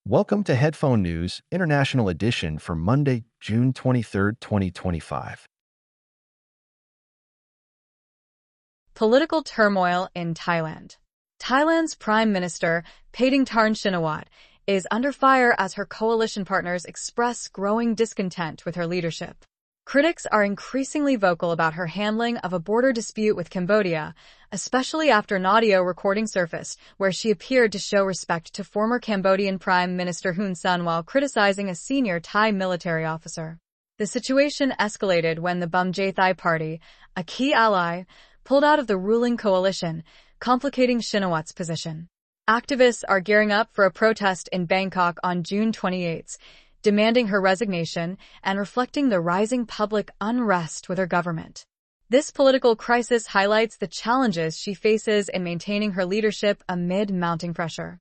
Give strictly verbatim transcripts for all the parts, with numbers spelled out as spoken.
Welcome to Headphone News International Edition for Monday, June twenty-third, twenty twenty-five. Political turmoil in Thailand. Thailand's Prime Minister, Paetongtarn Shinawatra, is under fire as her coalition partners express growing discontent with her leadership. Critics are increasingly vocal about her handling of a border dispute with Cambodia, especially after an audio recording surfaced where she appeared to show respect to former Cambodian Prime Minister Hun Sen while criticizing a senior Thai military officer. The situation escalated when the Bum Jay Thai Party, a key ally, pulled out of the ruling coalition, complicating Shinawatra's position. Activists are gearing up for a protest in Bangkok on June twenty-eighth, demanding her resignation and reflecting the rising public unrest with her government. This political crisis highlights the challenges she faces in maintaining her leadership amid mounting pressure.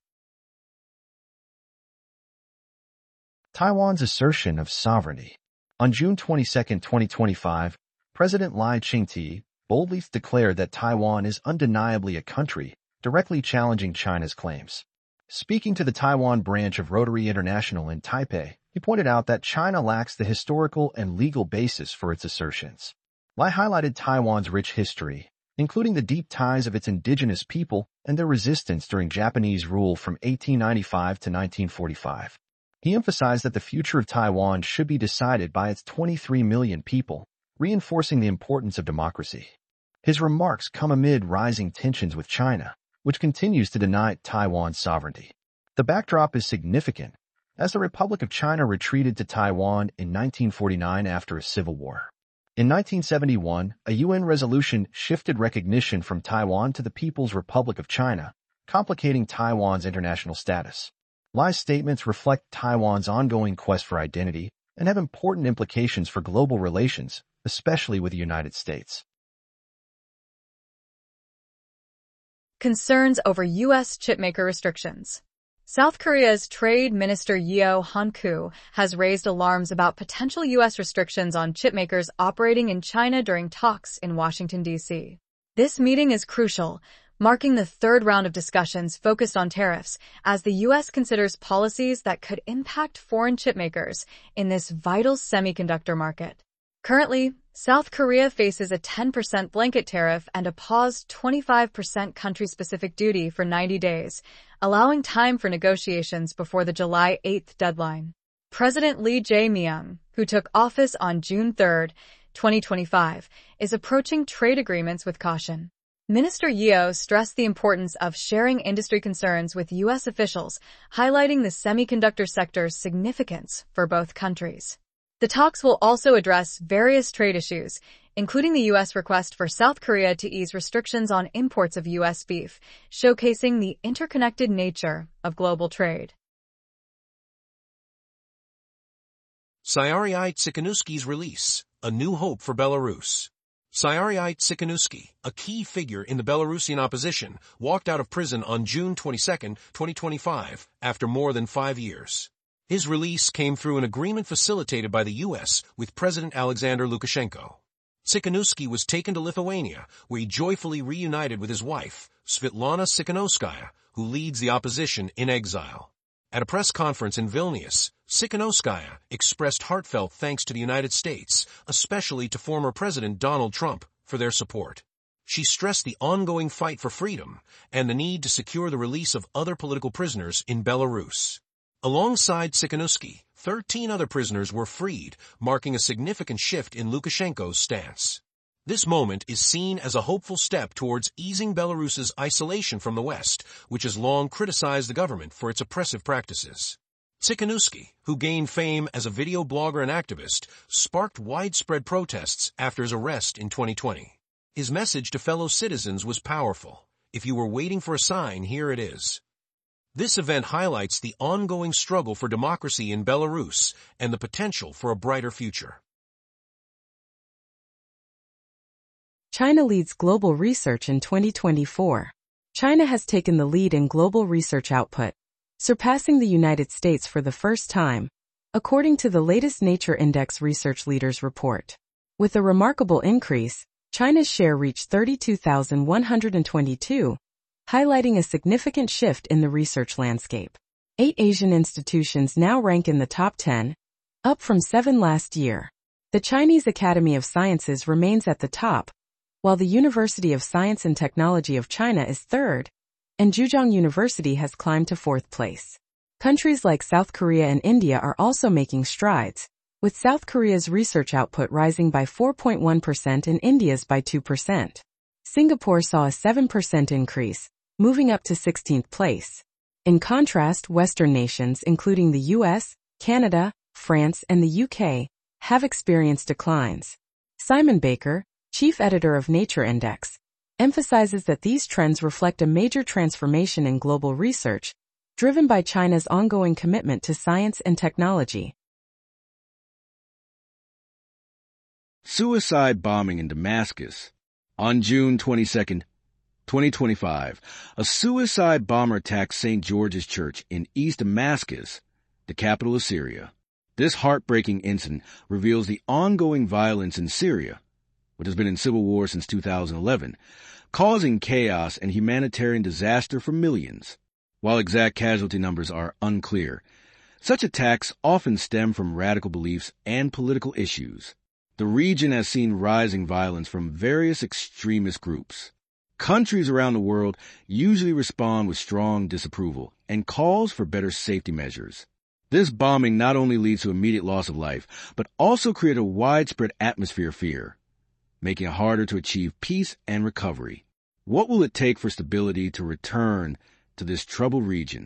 Taiwan's assertion of sovereignty. On June twenty-second, twenty twenty-five, President Lai Ching-te boldly declared that Taiwan is undeniably a country, directly challenging China's claims. Speaking to the Taiwan branch of Rotary International in Taipei, he pointed out that China lacks the historical and legal basis for its assertions. Lai highlighted Taiwan's rich history, including the deep ties of its indigenous people and their resistance during Japanese rule from eighteen ninety-five to nineteen forty-five. He emphasized that the future of Taiwan should be decided by its twenty-three million people, reinforcing the importance of democracy. His remarks come amid rising tensions with China, which continues to deny Taiwan's sovereignty. The backdrop is significant, as the Republic of China retreated to Taiwan in nineteen forty-nine after a civil war. In nineteen seventy-one, a U N resolution shifted recognition from Taiwan to the People's Republic of China, complicating Taiwan's international status. Lai's statements reflect Taiwan's ongoing quest for identity and have important implications for global relations, especially with the United States. Concerns over U S chipmaker restrictions. South Korea's Trade Minister Yeo Han-koo has raised alarms about potential U S restrictions on chipmakers operating in China during talks in Washington, D C. This meeting is crucial, marking the third round of discussions focused on tariffs, as the U S considers policies that could impact foreign chipmakers in this vital semiconductor market. Currently, South Korea faces a ten percent blanket tariff and a paused twenty-five percent country-specific duty for ninety days, allowing time for negotiations before the July eighth deadline. President Lee Jae-myung, who took office on June third, twenty twenty-five, is approaching trade agreements with caution. Minister Yeo stressed the importance of sharing industry concerns with U S officials, highlighting the semiconductor sector's significance for both countries. The talks will also address various trade issues, including the U S request for South Korea to ease restrictions on imports of U S beef, showcasing the interconnected nature of global trade. Saryut Tsikhanouski's release, a new hope for Belarus. Saryut Tsikhanouski, a key figure in the Belarusian opposition, walked out of prison on June twenty-second, twenty twenty-five, after more than five years. His release came through an agreement facilitated by the U S with President Alexander Lukashenko. Tsikhanouski was taken to Lithuania, where he joyfully reunited with his wife, Svetlana Tsikhanouskaya, who leads the opposition in exile. At a press conference in Vilnius, Tsikhanouskaya expressed heartfelt thanks to the United States, especially to former President Donald Trump, for their support. She stressed the ongoing fight for freedom and the need to secure the release of other political prisoners in Belarus. Alongside Tsikhanouski, thirteen other prisoners were freed, marking a significant shift in Lukashenko's stance. This moment is seen as a hopeful step towards easing Belarus's isolation from the West, which has long criticized the government for its oppressive practices. Tsikhanouski, who gained fame as a video blogger and activist, sparked widespread protests after his arrest in twenty twenty. His message to fellow citizens was powerful. If you were waiting for a sign, here it is. This event highlights the ongoing struggle for democracy in Belarus and the potential for a brighter future. China leads global research in twenty twenty-four. China has taken the lead in global research output, surpassing the United States for the first time, according to the latest Nature Index Research Leaders report. With a remarkable increase, China's share reached thirty-two thousand one hundred twenty-two, highlighting a significant shift in the research landscape. Eight Asian institutions now rank in the top ten, up from seven last year. The Chinese Academy of Sciences remains at the top, while the University of Science and Technology of China is third, and Zhejiang University has climbed to fourth place. Countries like South Korea and India are also making strides, with South Korea's research output rising by four point one percent and India's by two percent. Singapore saw a seven percent increase, moving up to sixteenth place. In contrast, Western nations, including the U S, Canada, France, and the U K, have experienced declines. Simon Baker, chief editor of Nature Index, emphasizes that these trends reflect a major transformation in global research, driven by China's ongoing commitment to science and technology. Suicide bombing in Damascus. On June twenty-second, twenty twenty-five, a suicide bomber attacked Saint George's Church in East Damascus, the capital of Syria. This heartbreaking incident reveals the ongoing violence in Syria, which has been in civil war since two thousand eleven, causing chaos and humanitarian disaster for millions. While exact casualty numbers are unclear, such attacks often stem from radical beliefs and political issues. The region has seen rising violence from various extremist groups. Countries around the world usually respond with strong disapproval and calls for better safety measures. This bombing not only leads to immediate loss of life, but also creates a widespread atmosphere of fear, making it harder to achieve peace and recovery. What will it take for stability to return to this troubled region?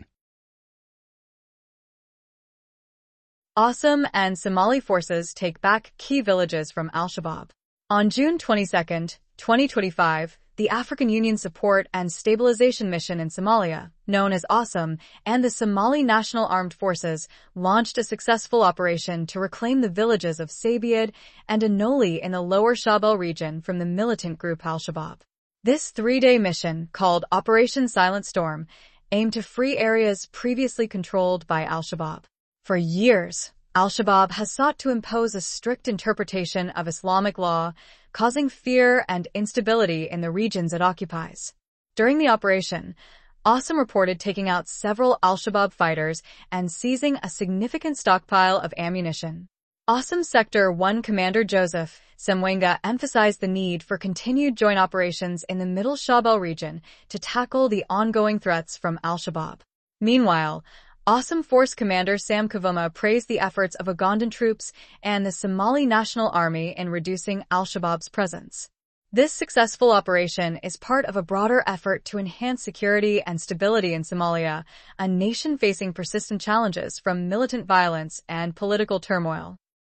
ASEM and Somali forces take back key villages from al-Shabaab. On June twenty-second, twenty twenty-five, the African Union Support and Stabilization Mission in Somalia, known as ASEM, and the Somali National Armed Forces launched a successful operation to reclaim the villages of Sabiad and Anoli in the lower Shabelle region from the militant group al-Shabaab. This three-day mission, called Operation Silent Storm, aimed to free areas previously controlled by al-Shabaab. For years, al-Shabaab has sought to impose a strict interpretation of Islamic law, causing fear and instability in the regions it occupies. During the operation, ASEM reported taking out several al-Shabaab fighters and seizing a significant stockpile of ammunition. ASEM Sector one Commander Joseph Semwenga emphasized the need for continued joint operations in the Middle Shabelle region to tackle the ongoing threats from al-Shabaab. Meanwhile, ASEM Force Commander Sam Kavuma praised the efforts of Ugandan troops and the Somali National Army in reducing al-Shabaab's presence. This successful operation is part of a broader effort to enhance security and stability in Somalia, a nation facing persistent challenges from militant violence and political turmoil.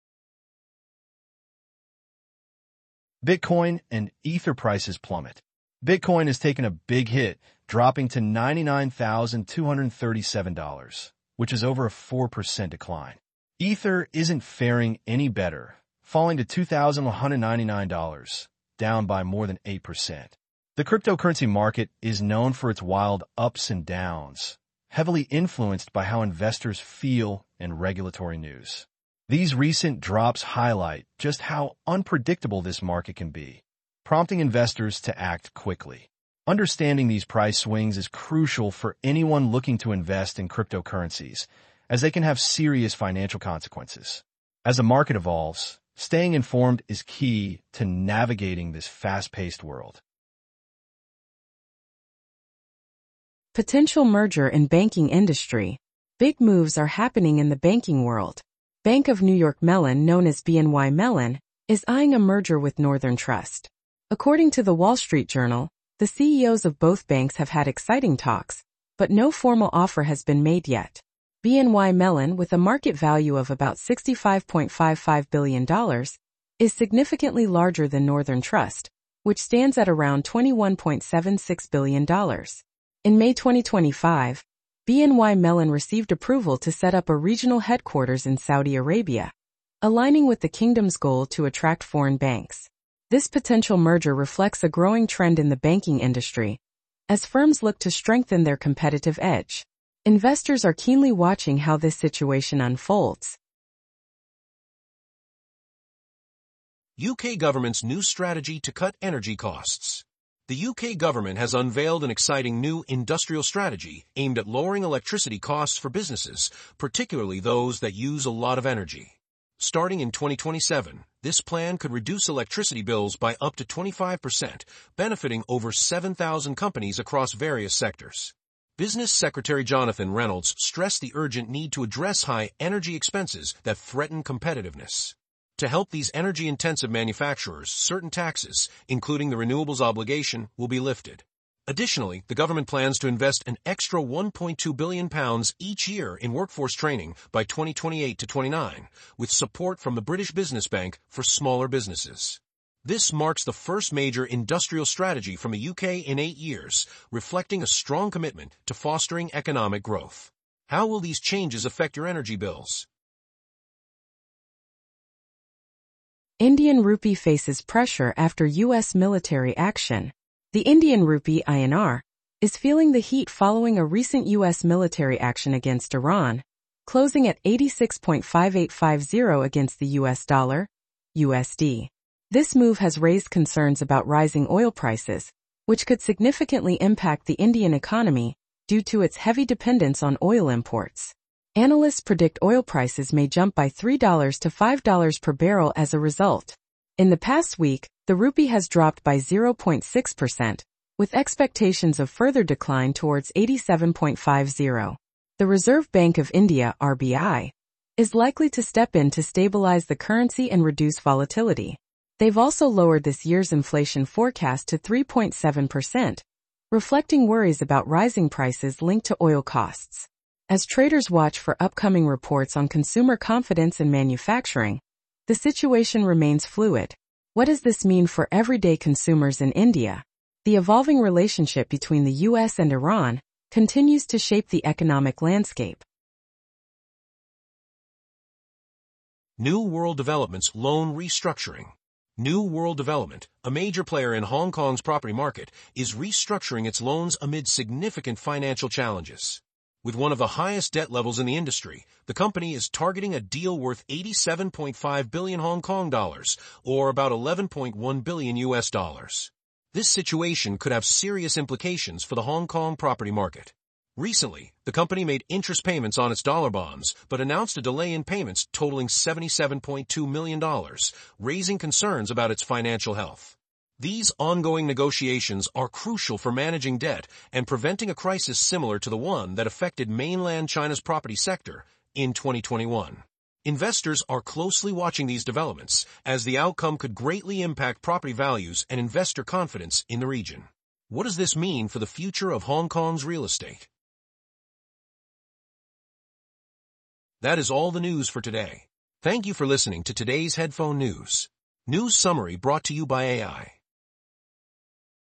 Bitcoin and Ether prices plummet. Bitcoin has taken a big hit, dropping to ninety-nine thousand two hundred thirty-seven dollars, which is over a four percent decline. Ether isn't faring any better, falling to two thousand one hundred ninety-nine dollars, down by more than eight percent. The cryptocurrency market is known for its wild ups and downs, heavily influenced by how investors feel and regulatory news. These recent drops highlight just how unpredictable this market can be, prompting investors to act quickly. Understanding these price swings is crucial for anyone looking to invest in cryptocurrencies, as they can have serious financial consequences. As the market evolves, staying informed is key to navigating this fast-paced world. Potential merger in banking industry. Big moves are happening in the banking world. Bank of New York Mellon, known as B N Y Mellon, is eyeing a merger with Northern Trust. According to the Wall Street Journal, the C E Os of both banks have had exciting talks, but no formal offer has been made yet. B N Y Mellon, with a market value of about sixty-five point five five billion dollars, is significantly larger than Northern Trust, which stands at around twenty-one point seven six billion dollars. In May twenty twenty-five, B N Y Mellon received approval to set up a regional headquarters in Saudi Arabia, aligning with the kingdom's goal to attract foreign banks. This potential merger reflects a growing trend in the banking industry, as firms look to strengthen their competitive edge. Investors are keenly watching how this situation unfolds. U K government's new strategy to cut energy costs. The U K government has unveiled an exciting new industrial strategy aimed at lowering electricity costs for businesses, particularly those that use a lot of energy. Starting in twenty twenty-seven, this plan could reduce electricity bills by up to twenty-five percent, benefiting over seven thousand companies across various sectors. Business Secretary Jonathan Reynolds stressed the urgent need to address high energy expenses that threaten competitiveness. To help these energy-intensive manufacturers, certain taxes, including the renewables obligation, will be lifted. Additionally, the government plans to invest an extra one point two billion pounds each year in workforce training by twenty twenty-eight to twenty-nine, with support from the British Business Bank for smaller businesses. This marks the first major industrial strategy from the U K in eight years, reflecting a strong commitment to fostering economic growth. How will these changes affect your energy bills? Indian rupee faces pressure after U S military action. The Indian rupee I N R is feeling the heat following a recent U S military action against Iran, closing at eighty-six point five eight five zero against the U S dollar, U S D. This move has raised concerns about rising oil prices, which could significantly impact the Indian economy due to its heavy dependence on oil imports. Analysts predict oil prices may jump by three dollars to five dollars per barrel as a result. In the past week, the rupee has dropped by zero point six percent, with expectations of further decline towards eighty-seven point five zero. The Reserve Bank of India, R B I, is likely to step in to stabilize the currency and reduce volatility. They've also lowered this year's inflation forecast to three point seven percent, reflecting worries about rising prices linked to oil costs. As traders watch for upcoming reports on consumer confidence in manufacturing, the situation remains fluid. What does this mean for everyday consumers in India? The evolving relationship between the U S and Iran continues to shape the economic landscape. New World Development's loan restructuring. New World Development, a major player in Hong Kong's property market, is restructuring its loans amid significant financial challenges. With one of the highest debt levels in the industry, the company is targeting a deal worth eighty-seven point five billion Hong Kong dollars, or about eleven point one billion U S dollars. This situation could have serious implications for the Hong Kong property market. Recently, the company made interest payments on its dollar bonds, but announced a delay in payments totaling seventy-seven point two million dollars, raising concerns about its financial health. These ongoing negotiations are crucial for managing debt and preventing a crisis similar to the one that affected mainland China's property sector in twenty twenty-one. Investors are closely watching these developments, as the outcome could greatly impact property values and investor confidence in the region. What does this mean for the future of Hong Kong's real estate? That is all the news for today. Thank you for listening to today's Headphone News. News summary brought to you by A I.